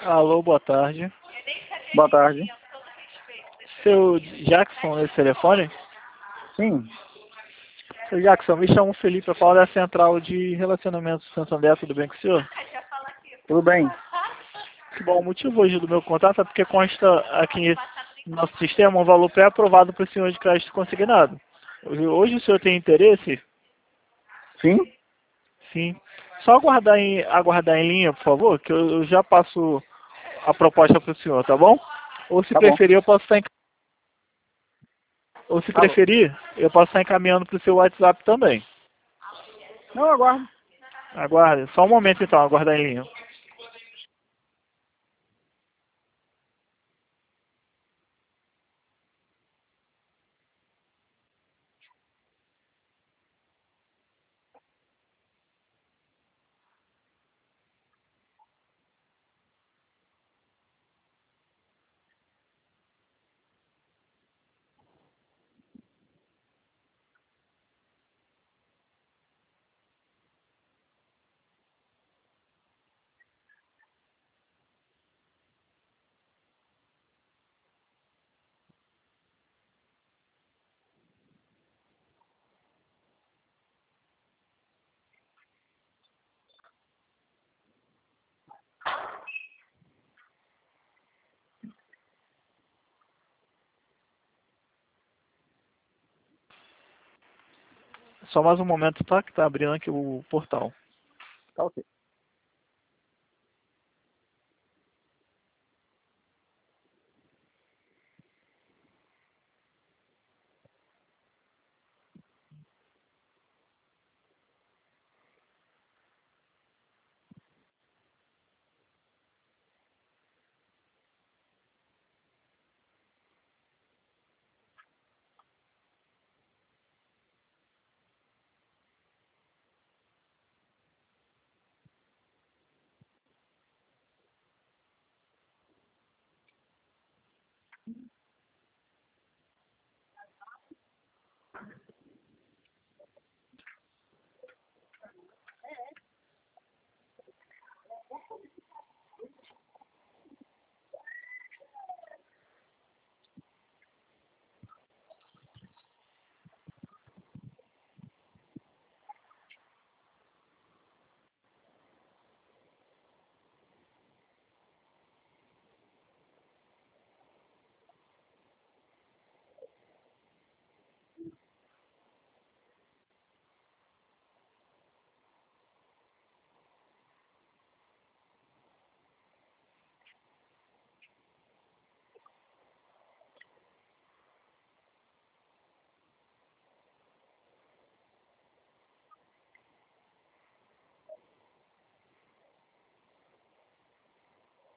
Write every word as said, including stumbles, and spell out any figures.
Alô, boa tarde. Boa tarde. Seu Jackson, esse telefone? Sim, Seu Jackson, me chamo Felipe, eu falo da Central de Relacionamentos do Santander, tudo bem com o senhor? tudo bem. Bom, o motivo hoje do meu contato é porque consta aqui no nosso sistema um valor pré-aprovado para o senhor de crédito consignado. Hoje, hoje o senhor tem interesse? Sim? Sim. Só aguardar em, aguardar em linha, por favor, que eu, eu já passo a proposta para o senhor, tá bom? Ou se Tá bom. preferir, eu posso estar, enc- ou se Alô? preferir, eu posso estar encaminhando para o seu WhatsApp também. Não, aguardo. Aguarde. Só um momento então, aguardar em linha. Só mais um momento, tá? Que tá abrindo aqui o portal. Tá ok.